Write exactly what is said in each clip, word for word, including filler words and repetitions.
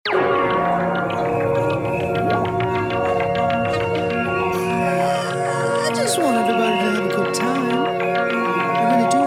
I just want everybody to have a good time. I really do.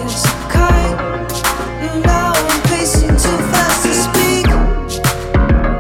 Now I'm pacing too fast to speak.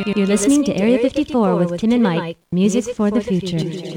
You're listening to Area fifty-four with Tim and Mike, music for the future.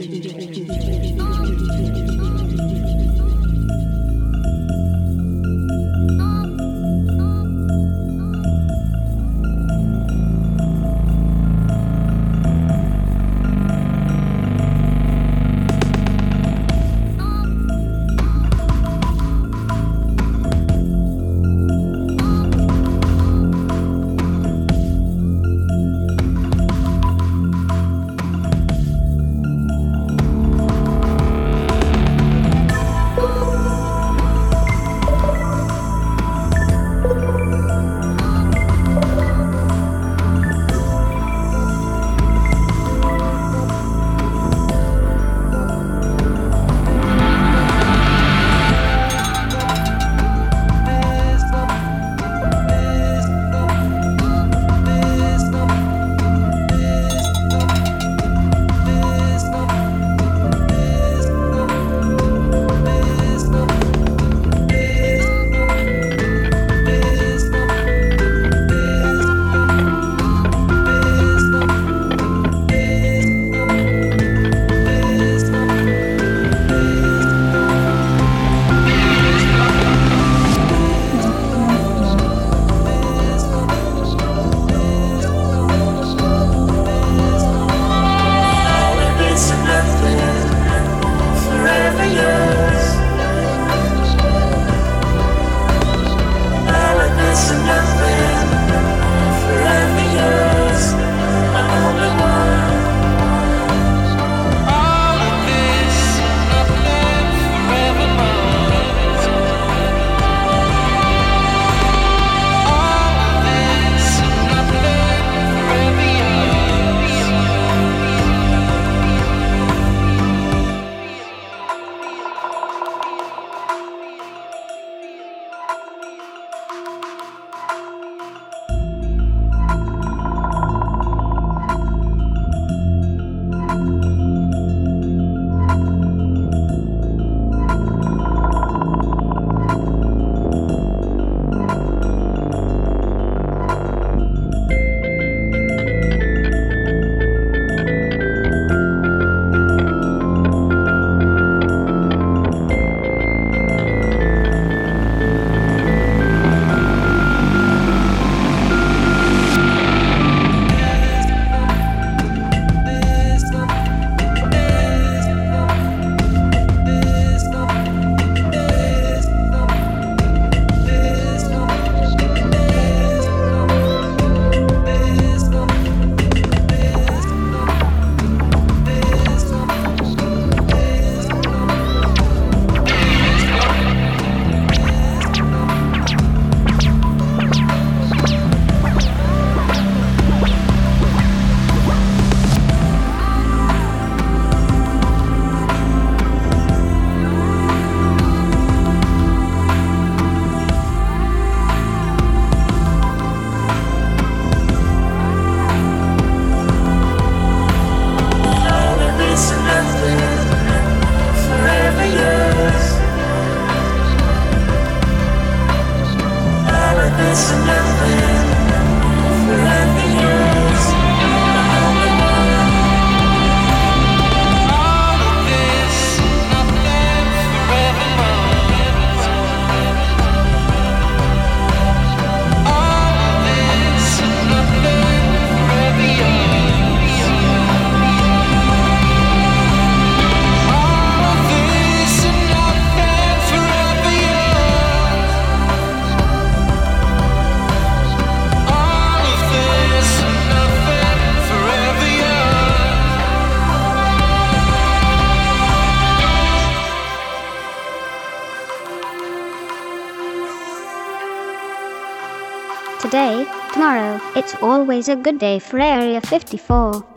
Today, tomorrow, it's always a good day for Area fifty-four.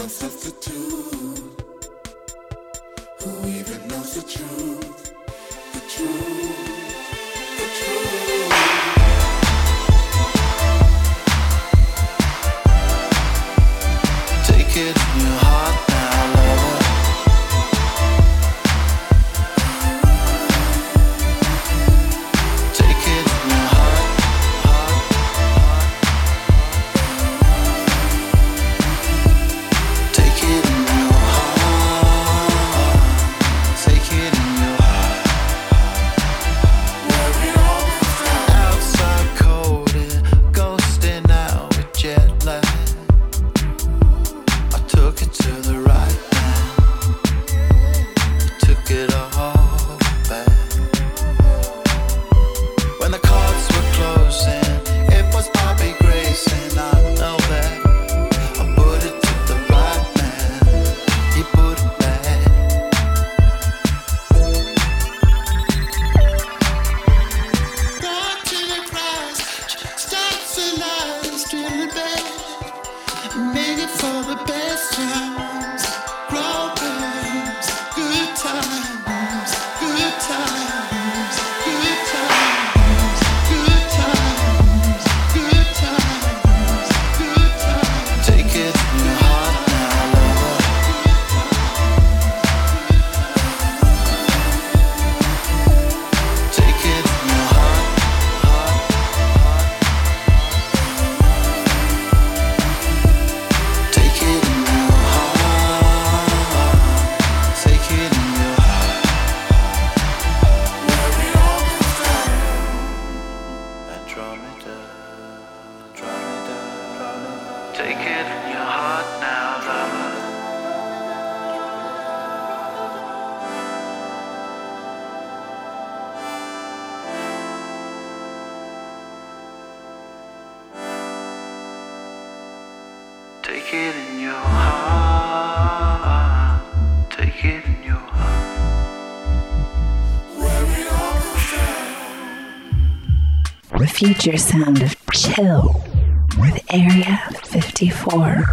Future sound of chill with Area fifty-four.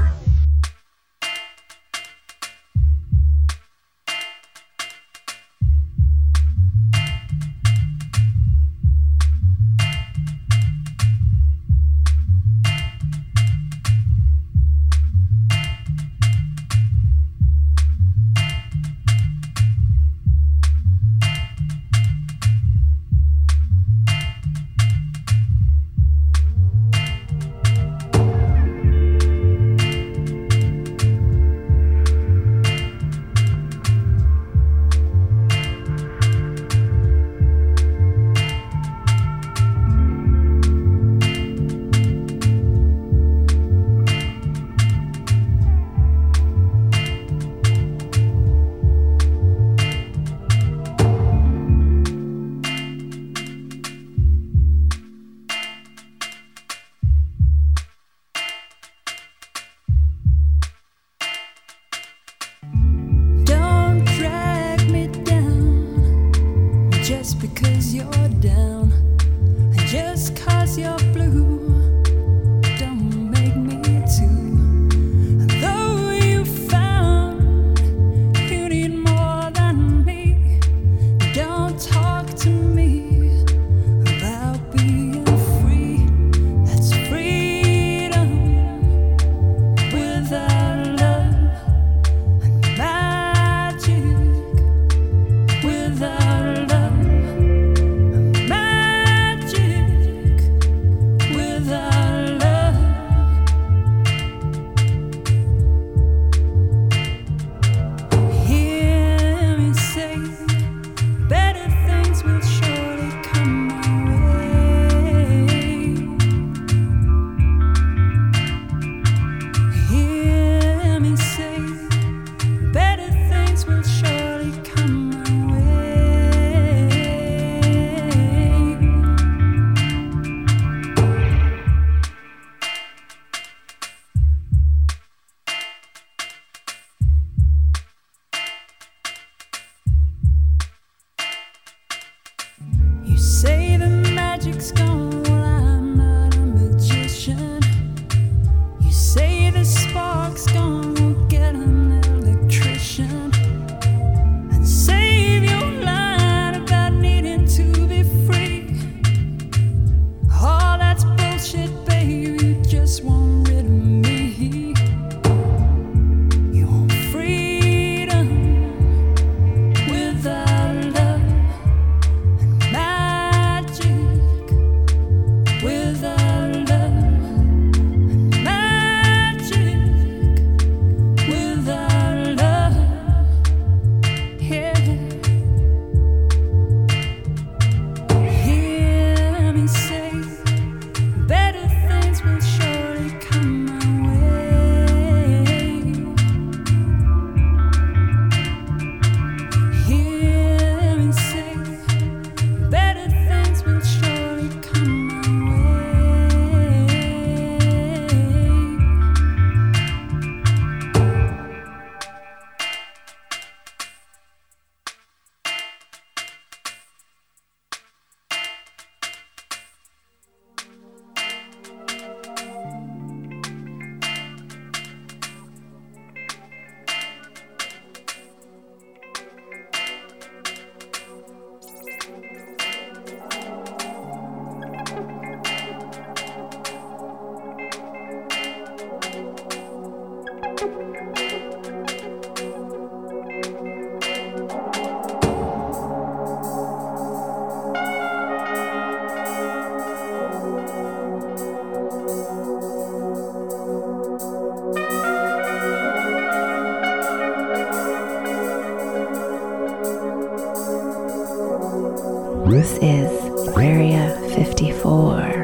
This is Area fifty-four.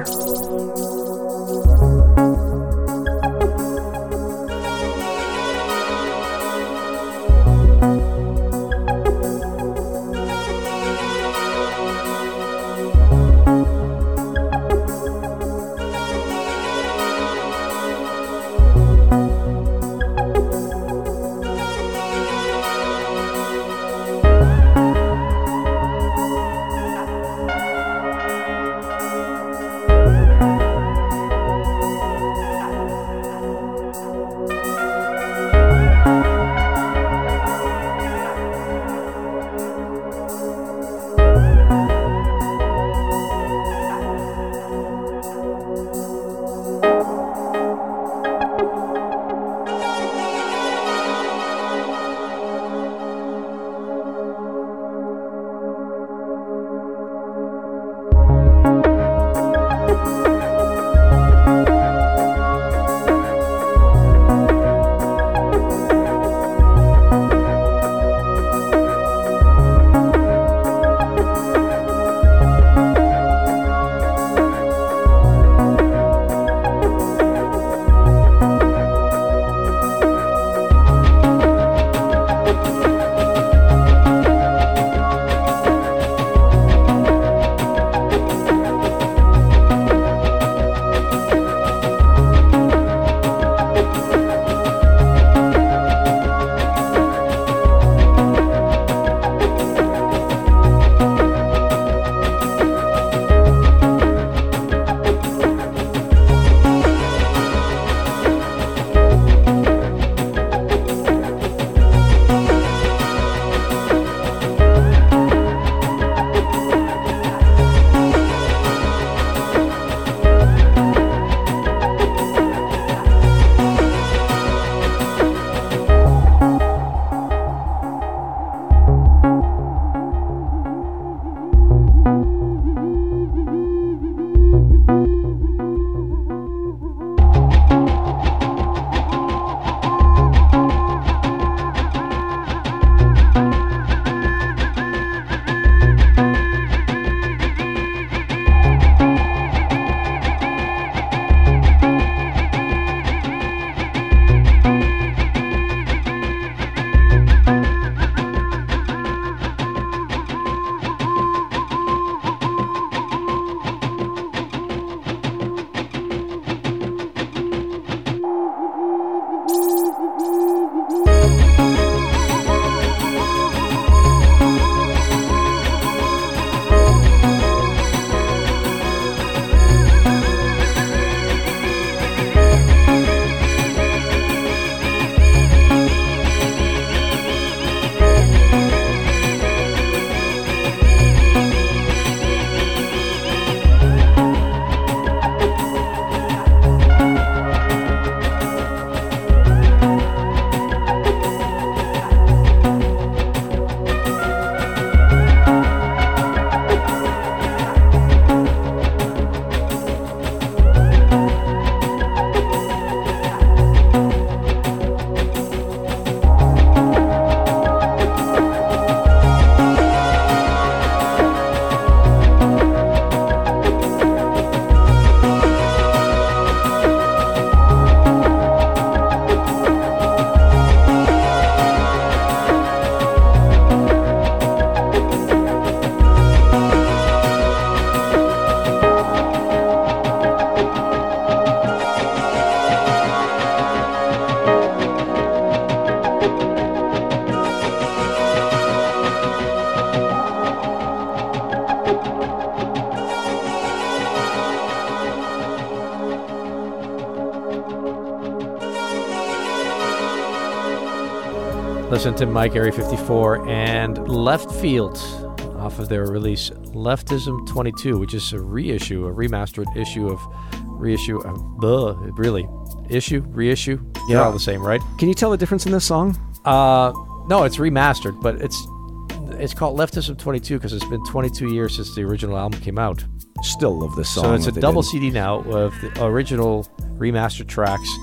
Listen to Mike, Area fifty-four, and Left Field off of their release Leftism twenty-two, which is a reissue, a remastered issue of reissue, of, uh, really, issue, reissue. They're Yeah. all the same, right? Can you tell the difference in this song? Uh, no, it's remastered, but it's it's called Leftism twenty-two because it's been twenty-two years since the original album came out. Still love this song. So it's a that they double did. C D now of the original remastered tracks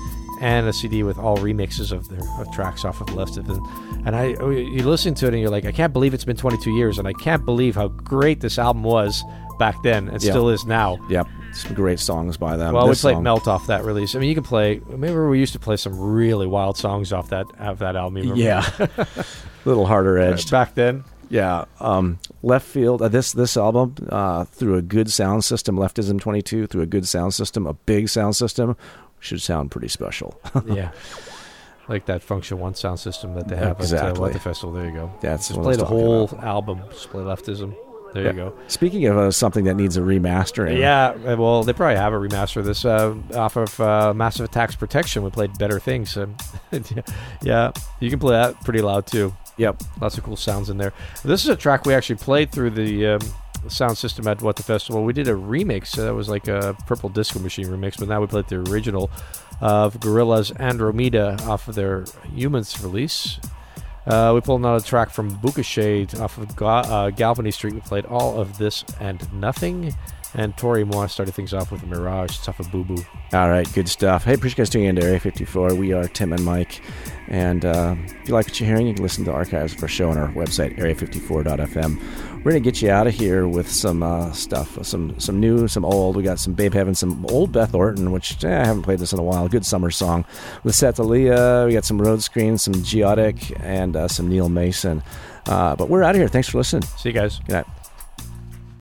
and a C D with all remixes of their of tracks off of Leftism. And I, you listen to it and you're like, I can't believe it's been twenty-two years, and I can't believe how great this album was back then and Yeah. still is now. Yep, some great songs by them. Well, we This played song- Melt off that release. I mean, you can play. Remember, we used to play some really wild songs off that of that album. You remember? Yeah, a little harder edged. Back then. Yeah, um, Left Field. Uh, this this album uh, through a good sound system, Leftism twenty-two through a good sound system, a big sound system, should sound pretty special. Yeah. Like that Function One sound system that they have at uh, Exactly. What the Festival. There you go. That's Just what I play was the talking whole about. album. Just play Leftism. There Yeah. you go. Speaking of uh, something that needs a remastering, Yeah, uh, well, they probably have a remaster of this uh, off of uh, Massive Attack's Protection. We played Better Things. Um, yeah, you can play that pretty loud too. Yep. Lots of cool sounds in there. This is a track we actually played through the um, sound system at What the Festival. We did a remix. Uh, that was like a Purple Disco Machine remix, but now we played the original of Gorillaz Andromeda off of their Humans release. Uh, we pulled another track from Bukashade off of Ga- uh, Galvany Street. We played all of this and nothing. And Tori Moore started things off with Mirage. It's off of Boo Boo. All right, good stuff. Hey, appreciate you guys tuning in to Area fifty-four. We are Tim and Mike. And uh, if you like what you're hearing, you can listen to archives of our show on our website, area fifty-four dot f m. We're going to get you out of here with some uh, stuff, some some new, some old. We got some Babe Heaven, some old Beth Orton, which eh, I haven't played this in a while. Good summer song. With Setalia, we got some Road Screen, some Geotic, and uh, some Neil Mason. Uh, but we're out of here. Thanks for listening. See you guys. Good night.